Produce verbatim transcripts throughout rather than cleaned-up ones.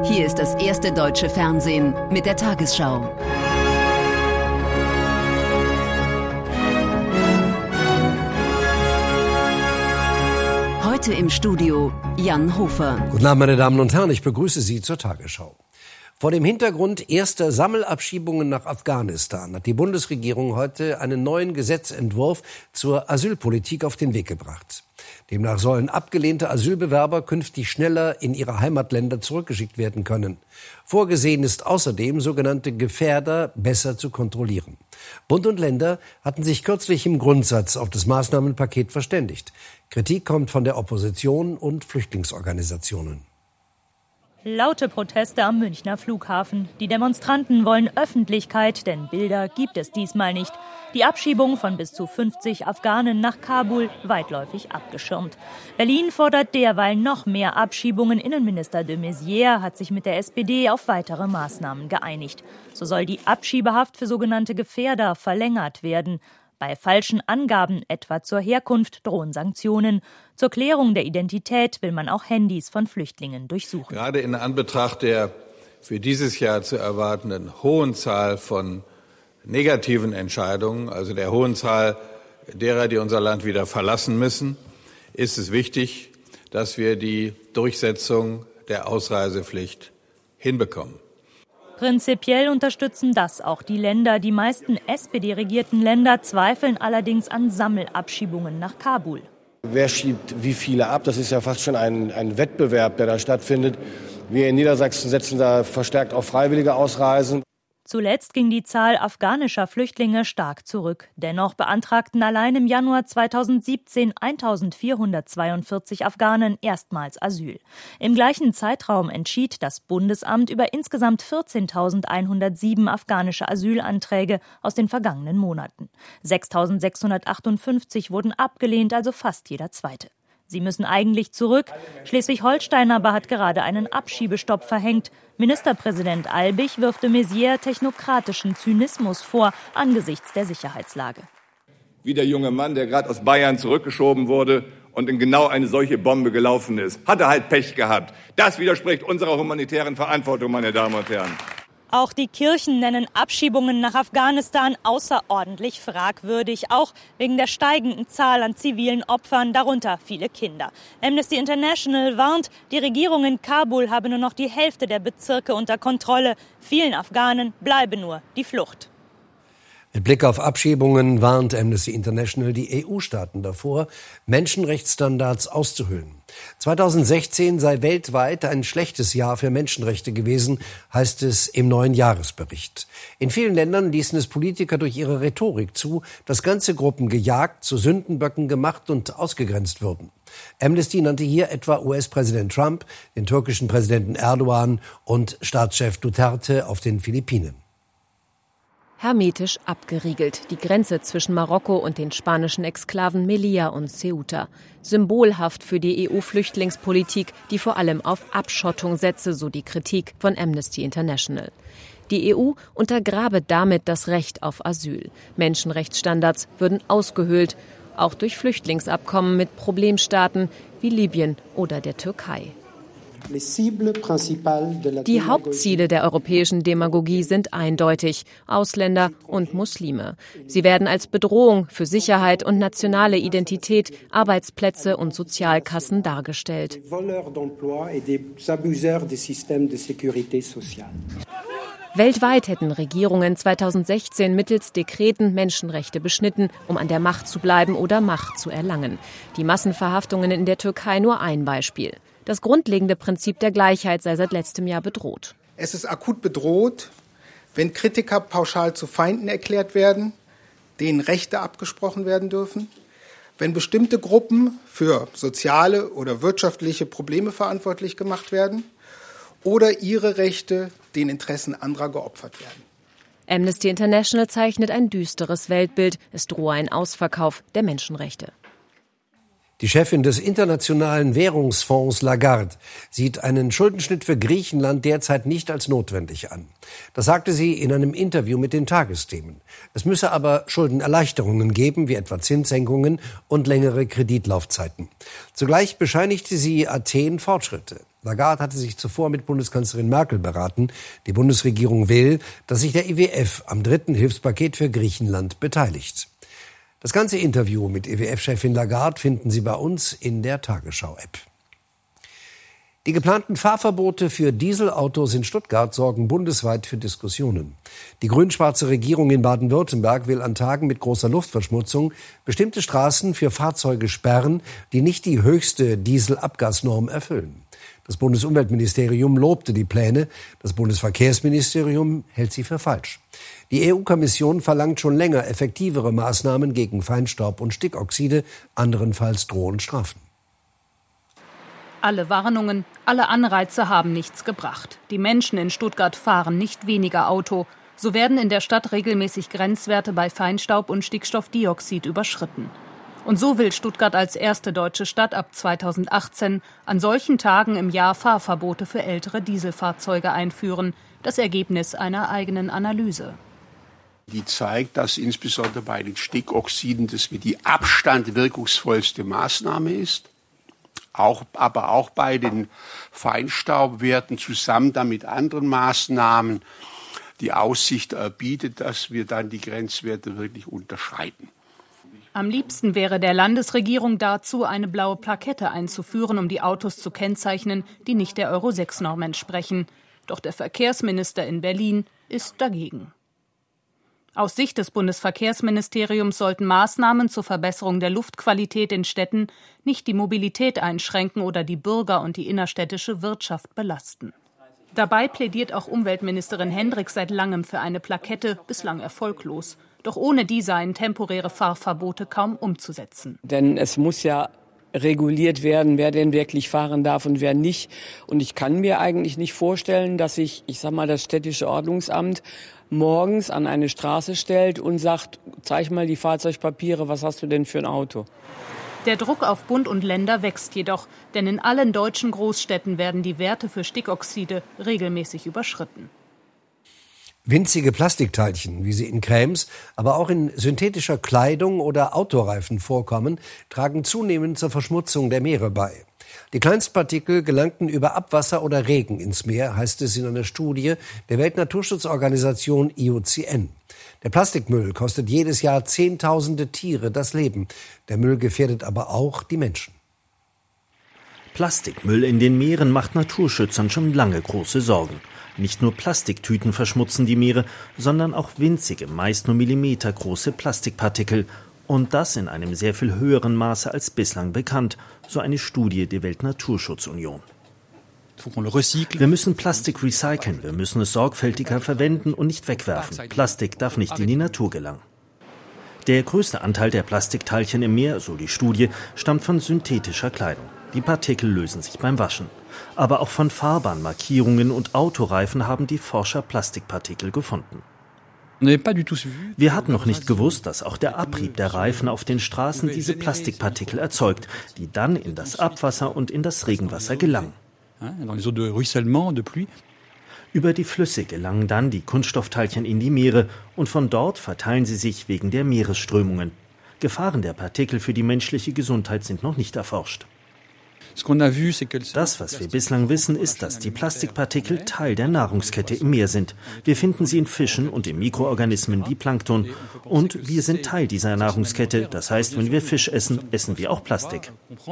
Hier ist das erste deutsche Fernsehen mit der Tagesschau. Heute im Studio Jan Hofer. Guten Abend, meine Damen und Herren, ich begrüße Sie zur Tagesschau. Vor dem Hintergrund erster Sammelabschiebungen nach Afghanistan hat die Bundesregierung heute einen neuen Gesetzentwurf zur Asylpolitik auf den Weg gebracht. Demnach sollen abgelehnte Asylbewerber künftig schneller in ihre Heimatländer zurückgeschickt werden können. Vorgesehen ist außerdem, sogenannte Gefährder besser zu kontrollieren. Bund und Länder hatten sich kürzlich im Grundsatz auf das Maßnahmenpaket verständigt. Kritik kommt von der Opposition und Flüchtlingsorganisationen. Laute Proteste am Münchner Flughafen. Die Demonstranten wollen Öffentlichkeit, denn Bilder gibt es diesmal nicht. Die Abschiebung von bis zu fünfzig Afghanen nach Kabul weitläufig abgeschirmt. Berlin fordert derweil noch mehr Abschiebungen. Innenminister de Maizière hat sich mit der S P D auf weitere Maßnahmen geeinigt. So soll die Abschiebehaft für sogenannte Gefährder verlängert werden. Bei falschen Angaben, etwa zur Herkunft, drohen Sanktionen. Zur Klärung der Identität will man auch Handys von Flüchtlingen durchsuchen. Gerade in Anbetracht der für dieses Jahr zu erwartenden hohen Zahl von negativen Entscheidungen, also der hohen Zahl derer, die unser Land wieder verlassen müssen, ist es wichtig, dass wir die Durchsetzung der Ausreisepflicht hinbekommen. Prinzipiell unterstützen das auch die Länder. Die meisten S P D-regierten Länder zweifeln allerdings an Sammelabschiebungen nach Kabul. Wer schiebt wie viele ab? Das ist ja fast schon ein, ein Wettbewerb, der da stattfindet. Wir in Niedersachsen setzen da verstärkt auf freiwillige Ausreisen. Zuletzt ging die Zahl afghanischer Flüchtlinge stark zurück. Dennoch beantragten allein im Januar zweitausendsiebzehn eintausendvierhundertzweiundvierzig Afghanen erstmals Asyl. Im gleichen Zeitraum entschied das Bundesamt über insgesamt vierzehntausendeinhundertsieben afghanische Asylanträge aus den vergangenen Monaten. sechstausendsechshundertachtundfünfzig wurden abgelehnt, also fast jeder zweite. Sie müssen eigentlich zurück. Schleswig-Holstein aber hat gerade einen Abschiebestopp verhängt. Ministerpräsident Albig wirft de Maizière technokratischen Zynismus vor angesichts der Sicherheitslage. Wie der junge Mann, der gerade aus Bayern zurückgeschoben wurde und in genau eine solche Bombe gelaufen ist. Hat er halt Pech gehabt. Das widerspricht unserer humanitären Verantwortung, meine Damen und Herren. Auch die Kirchen nennen Abschiebungen nach Afghanistan außerordentlich fragwürdig, auch wegen der steigenden Zahl an zivilen Opfern, darunter viele Kinder. Amnesty International warnt, die Regierung in Kabul habe nur noch die Hälfte der Bezirke unter Kontrolle. Vielen Afghanen bleibe nur die Flucht. Mit Blick auf Abschiebungen warnt Amnesty International die E U-Staaten davor, Menschenrechtsstandards auszuhöhlen. zweitausendsechzehn sei weltweit ein schlechtes Jahr für Menschenrechte gewesen, heißt es im neuen Jahresbericht. In vielen Ländern ließen es Politiker durch ihre Rhetorik zu, dass ganze Gruppen gejagt, zu Sündenböcken gemacht und ausgegrenzt würden. Amnesty nannte hier etwa U S-Präsident Trump, den türkischen Präsidenten Erdogan und Staatschef Duterte auf den Philippinen. Hermetisch abgeriegelt, die Grenze zwischen Marokko und den spanischen Exklaven Melilla und Ceuta. Symbolhaft für die E U-Flüchtlingspolitik, die vor allem auf Abschottung setze, so die Kritik von Amnesty International. Die E U untergrabe damit das Recht auf Asyl. Menschenrechtsstandards würden ausgehöhlt, auch durch Flüchtlingsabkommen mit Problemstaaten wie Libyen oder der Türkei. Die Hauptziele der europäischen Demagogie sind eindeutig: Ausländer und Muslime. Sie werden als Bedrohung für Sicherheit und nationale Identität, Arbeitsplätze und Sozialkassen dargestellt. Weltweit hätten Regierungen zweitausendsechzehn mittels Dekreten Menschenrechte beschnitten, um an der Macht zu bleiben oder Macht zu erlangen. Die Massenverhaftungen in der Türkei nur ein Beispiel. Das grundlegende Prinzip der Gleichheit sei seit letztem Jahr bedroht. Es ist akut bedroht, wenn Kritiker pauschal zu Feinden erklärt werden, denen Rechte abgesprochen werden dürfen, wenn bestimmte Gruppen für soziale oder wirtschaftliche Probleme verantwortlich gemacht werden oder ihre Rechte den Interessen anderer geopfert werden. Amnesty International zeichnet ein düsteres Weltbild. Es drohe ein Ausverkauf der Menschenrechte. Die Chefin des Internationalen Währungsfonds Lagarde sieht einen Schuldenschnitt für Griechenland derzeit nicht als notwendig an. Das sagte sie in einem Interview mit den Tagesthemen. Es müsse aber Schuldenerleichterungen geben, wie etwa Zinssenkungen und längere Kreditlaufzeiten. Zugleich bescheinigte sie Athen Fortschritte. Lagarde hatte sich zuvor mit Bundeskanzlerin Merkel beraten. Die Bundesregierung will, dass sich der I W F am dritten Hilfspaket für Griechenland beteiligt. Das ganze Interview mit I W F-Chefin Lagarde finden Sie bei uns in der Tagesschau-App. Die geplanten Fahrverbote für Dieselautos in Stuttgart sorgen bundesweit für Diskussionen. Die grün-schwarze Regierung in Baden-Württemberg will an Tagen mit großer Luftverschmutzung bestimmte Straßen für Fahrzeuge sperren, die nicht die höchste Dieselabgasnorm erfüllen. Das Bundesumweltministerium lobte die Pläne, das Bundesverkehrsministerium hält sie für falsch. Die E U-Kommission verlangt schon länger effektivere Maßnahmen gegen Feinstaub und Stickoxide, anderenfalls drohen Strafen. Alle Warnungen, alle Anreize haben nichts gebracht. Die Menschen in Stuttgart fahren nicht weniger Auto. So werden in der Stadt regelmäßig Grenzwerte bei Feinstaub und Stickstoffdioxid überschritten. Und so will Stuttgart als erste deutsche Stadt ab zweitausendachtzehn an solchen Tagen im Jahr Fahrverbote für ältere Dieselfahrzeuge einführen. Das Ergebnis einer eigenen Analyse. Die zeigt, dass insbesondere bei den Stickoxiden das mit die Abstand wirkungsvollste Maßnahme ist. Auch, aber auch bei den Feinstaubwerten zusammen dann mit anderen Maßnahmen die Aussicht bietet, dass wir dann die Grenzwerte wirklich unterschreiten. Am liebsten wäre der Landesregierung dazu, eine blaue Plakette einzuführen, um die Autos zu kennzeichnen, die nicht der Euro sechs Norm entsprechen. Doch der Verkehrsminister in Berlin ist dagegen. Aus Sicht des Bundesverkehrsministeriums sollten Maßnahmen zur Verbesserung der Luftqualität in Städten nicht die Mobilität einschränken oder die Bürger und die innerstädtische Wirtschaft belasten. Dabei plädiert auch Umweltministerin Hendricks seit langem für eine Plakette, bislang erfolglos. Doch ohne die seien temporäre Fahrverbote kaum umzusetzen. Denn es muss ja reguliert werden, wer denn wirklich fahren darf und wer nicht. Und ich kann mir eigentlich nicht vorstellen, dass sich, ich sag mal, das städtische Ordnungsamt morgens an eine Straße stellt und sagt, zeig mal die Fahrzeugpapiere, was hast du denn für ein Auto? Der Druck auf Bund und Länder wächst jedoch, denn in allen deutschen Großstädten werden die Werte für Stickoxide regelmäßig überschritten. Winzige Plastikteilchen, wie sie in Cremes, aber auch in synthetischer Kleidung oder Autoreifen vorkommen, tragen zunehmend zur Verschmutzung der Meere bei. Die Kleinstpartikel gelangten über Abwasser oder Regen ins Meer, heißt es in einer Studie der Weltnaturschutzorganisation I U C N. Der Plastikmüll kostet jedes Jahr Zehntausende Tiere das Leben. Der Müll gefährdet aber auch die Menschen. Plastikmüll in den Meeren macht Naturschützern schon lange große Sorgen. Nicht nur Plastiktüten verschmutzen die Meere, sondern auch winzige, meist nur millimetergroße Plastikpartikel. Und das in einem sehr viel höheren Maße als bislang bekannt, so eine Studie der Weltnaturschutzunion. Wir müssen Plastik recyceln, wir müssen es sorgfältiger verwenden und nicht wegwerfen. Plastik darf nicht in die Natur gelangen. Der größte Anteil der Plastikteilchen im Meer, so die Studie, stammt von synthetischer Kleidung. Die Partikel lösen sich beim Waschen. Aber auch von Fahrbahnmarkierungen und Autoreifen haben die Forscher Plastikpartikel gefunden. Wir hatten noch nicht gewusst, dass auch der Abrieb der Reifen auf den Straßen diese Plastikpartikel erzeugt, die dann in das Abwasser und in das Regenwasser gelangen. Über die Flüsse gelangen dann die Kunststoffteilchen in die Meere und von dort verteilen sie sich wegen der Meeresströmungen. Gefahren der Partikel für die menschliche Gesundheit sind noch nicht erforscht. Das, was wir bislang wissen, ist, dass die Plastikpartikel Teil der Nahrungskette im Meer sind. Wir finden sie in Fischen und in Mikroorganismen wie Plankton. Und wir sind Teil dieser Nahrungskette. Das heißt, wenn wir Fisch essen, essen wir auch Plastik.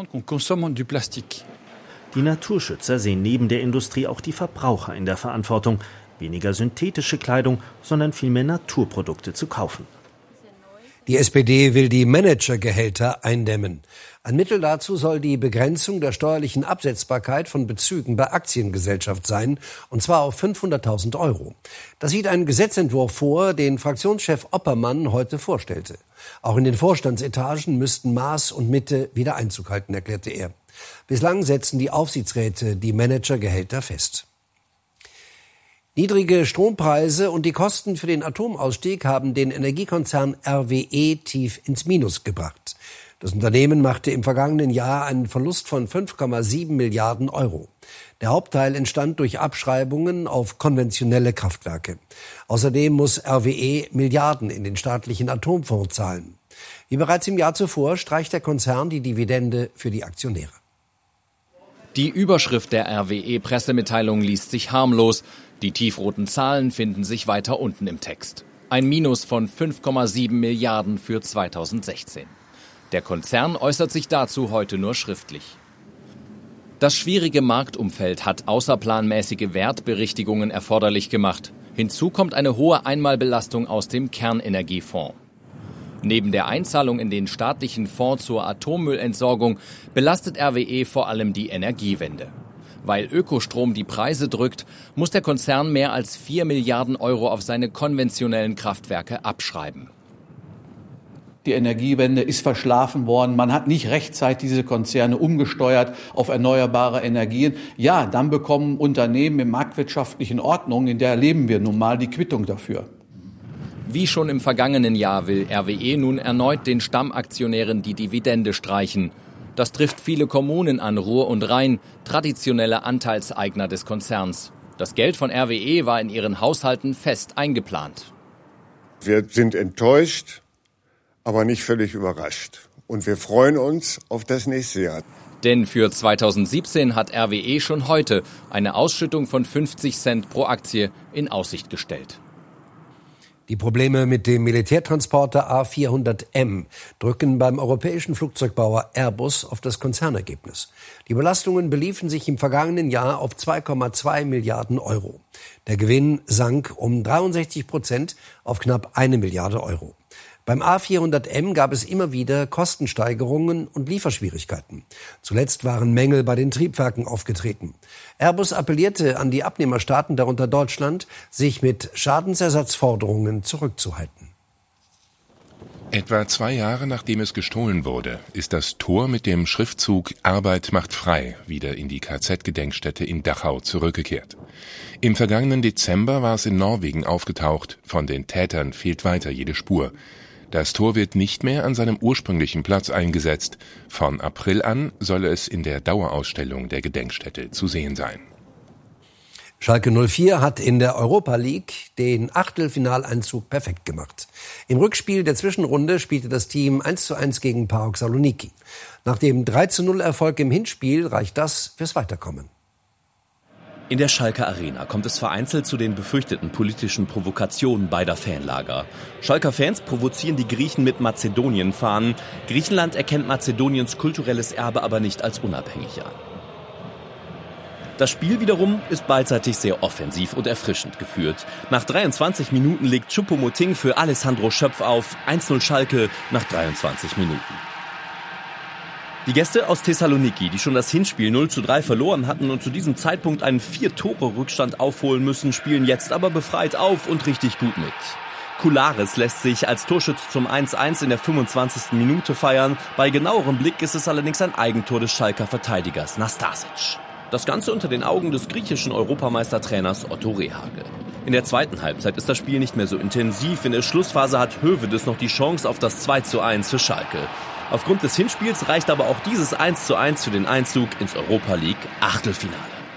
Die Naturschützer sehen neben der Industrie auch die Verbraucher in der Verantwortung, weniger synthetische Kleidung, sondern vielmehr Naturprodukte zu kaufen. Die S P D will die Managergehälter eindämmen. Ein Mittel dazu soll die Begrenzung der steuerlichen Absetzbarkeit von Bezügen bei Aktiengesellschaft sein, und zwar auf fünfhunderttausend Euro. Das sieht ein Gesetzentwurf vor, den Fraktionschef Oppermann heute vorstellte. Auch in den Vorstandsetagen müssten Maß und Mitte wieder Einzug halten, erklärte er. Bislang setzen die Aufsichtsräte die Managergehälter fest. Niedrige Strompreise und die Kosten für den Atomausstieg haben den Energiekonzern R W E tief ins Minus gebracht. Das Unternehmen machte im vergangenen Jahr einen Verlust von fünf Komma sieben Milliarden Euro. Der Hauptteil entstand durch Abschreibungen auf konventionelle Kraftwerke. Außerdem muss R W E Milliarden in den staatlichen Atomfonds zahlen. Wie bereits im Jahr zuvor streicht der Konzern die Dividende für die Aktionäre. Die Überschrift der R W E-Pressemitteilung liest sich harmlos. Die tiefroten Zahlen finden sich weiter unten im Text. Ein Minus von fünf Komma sieben Milliarden für zweitausendsechzehn. Der Konzern äußert sich dazu heute nur schriftlich. Das schwierige Marktumfeld hat außerplanmäßige Wertberichtigungen erforderlich gemacht. Hinzu kommt eine hohe Einmalbelastung aus dem Kernenergiefonds. Neben der Einzahlung in den staatlichen Fonds zur Atommüllentsorgung belastet R W E vor allem die Energiewende. Weil Ökostrom die Preise drückt, muss der Konzern mehr als vier Milliarden Euro auf seine konventionellen Kraftwerke abschreiben. Die Energiewende ist verschlafen worden. Man hat nicht rechtzeitig diese Konzerne umgesteuert auf erneuerbare Energien. Ja, dann bekommen Unternehmen in marktwirtschaftlichen Ordnungen, in der leben wir nun mal, die Quittung dafür. Wie schon im vergangenen Jahr will R W E nun erneut den Stammaktionären die Dividende streichen. Das trifft viele Kommunen an Ruhr und Rhein, traditionelle Anteilseigner des Konzerns. Das Geld von R W E war in ihren Haushalten fest eingeplant. Wir sind enttäuscht, aber nicht völlig überrascht. Und wir freuen uns auf das nächste Jahr. Denn für zweitausendsiebzehn hat R W E schon heute eine Ausschüttung von fünfzig Cent pro Aktie in Aussicht gestellt. Die Probleme mit dem Militärtransporter A vierhundert M drücken beim europäischen Flugzeugbauer Airbus auf das Konzernergebnis. Die Belastungen beliefen sich im vergangenen Jahr auf zwei Komma zwei Milliarden Euro. Der Gewinn sank um dreiundsechzig Prozent auf knapp eine Milliarde Euro. Beim A vierhundert M gab es immer wieder Kostensteigerungen und Lieferschwierigkeiten. Zuletzt waren Mängel bei den Triebwerken aufgetreten. Airbus appellierte an die Abnehmerstaaten, darunter Deutschland, sich mit Schadensersatzforderungen zurückzuhalten. Etwa zwei Jahre nachdem es gestohlen wurde, ist das Tor mit dem Schriftzug »Arbeit macht frei« wieder in die K Z-Gedenkstätte in Dachau zurückgekehrt. Im vergangenen Dezember war es in Norwegen aufgetaucht. Von den Tätern fehlt weiter jede Spur. Das Tor wird nicht mehr an seinem ursprünglichen Platz eingesetzt. Von April an soll es in der Dauerausstellung der Gedenkstätte zu sehen sein. Schalke null vier hat in der Europa League den Achtelfinaleinzug perfekt gemacht. Im Rückspiel der Zwischenrunde spielte das Team eins zu eins gegen PAOK Saloniki. Nach dem drei zu null Erfolg im Hinspiel reicht das fürs Weiterkommen. In der Schalker Arena kommt es vereinzelt zu den befürchteten politischen Provokationen beider Fanlager. Schalker Fans provozieren die Griechen mit Mazedonien-Fahnen. Griechenland erkennt Mazedoniens kulturelles Erbe aber nicht als unabhängig an. Das Spiel wiederum ist beidseitig sehr offensiv und erfrischend geführt. Nach dreiundzwanzig Minuten legt Choupo-Moting für Alessandro Schöpf auf. eins zu null Schalke nach dreiundzwanzig Minuten. Die Gäste aus Thessaloniki, die schon das Hinspiel null zu drei verloren hatten und zu diesem Zeitpunkt einen Vier-Tore-Rückstand aufholen müssen, spielen jetzt aber befreit auf und richtig gut mit. Koulares lässt sich als Torschütze zum eins zu eins in der fünfundzwanzigsten Minute feiern. Bei genauerem Blick ist es allerdings ein Eigentor des Schalker Verteidigers Nastasic. Das Ganze unter den Augen des griechischen Europameistertrainers Otto Rehhagel. In der zweiten Halbzeit ist das Spiel nicht mehr so intensiv. In der Schlussphase hat Hövedes noch die Chance auf das zwei zu eins für Schalke. Aufgrund des Hinspiels reicht aber auch dieses eins zu eins für den Einzug ins Europa League Achtelfinale.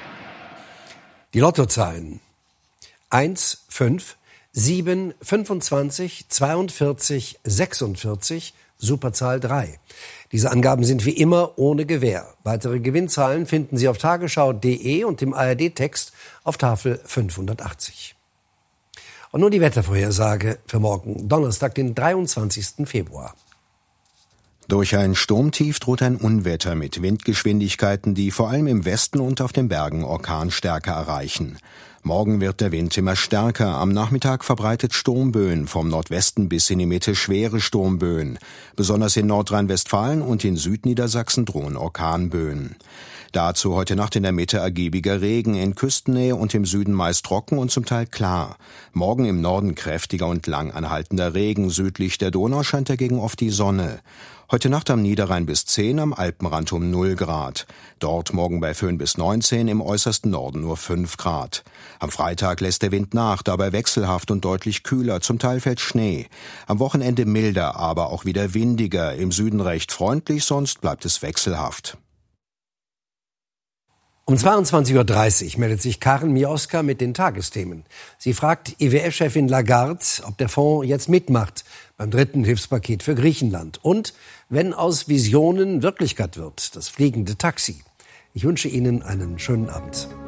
Die Lottozahlen: eins, fünf, sieben, fünfundzwanzig, zweiundvierzig, sechsundvierzig, Superzahl drei. Diese Angaben sind wie immer ohne Gewähr. Weitere Gewinnzahlen finden Sie auf tagesschau punkt de und im A R D-Text auf Tafel fünfhundertachtzig. Und nun die Wettervorhersage für morgen, Donnerstag, den dreiundzwanzigsten Februar. Durch ein Sturmtief droht ein Unwetter mit Windgeschwindigkeiten, die vor allem im Westen und auf den Bergen Orkanstärke erreichen. Morgen wird der Wind immer stärker. Am Nachmittag verbreitet Sturmböen, vom Nordwesten bis in die Mitte schwere Sturmböen. Besonders in Nordrhein-Westfalen und in Südniedersachsen drohen Orkanböen. Dazu heute Nacht in der Mitte ergiebiger Regen, in Küstennähe und im Süden meist trocken und zum Teil klar. Morgen im Norden kräftiger und lang anhaltender Regen, südlich der Donau scheint dagegen oft die Sonne. Heute Nacht am Niederrhein bis zehn, am Alpenrand um null Grad. Dort morgen bei Föhn bis neunzehn, im äußersten Norden nur fünf Grad. Am Freitag lässt der Wind nach, dabei wechselhaft und deutlich kühler, zum Teil fällt Schnee. Am Wochenende milder, aber auch wieder windiger, im Süden recht freundlich, sonst bleibt es wechselhaft. Um zweiundzwanzig Uhr dreißig meldet sich Karen Mioska mit den Tagesthemen. Sie fragt I W F-Chefin Lagarde, ob der Fonds jetzt mitmacht beim dritten Hilfspaket für Griechenland. Und wenn aus Visionen Wirklichkeit wird, das fliegende Taxi. Ich wünsche Ihnen einen schönen Abend.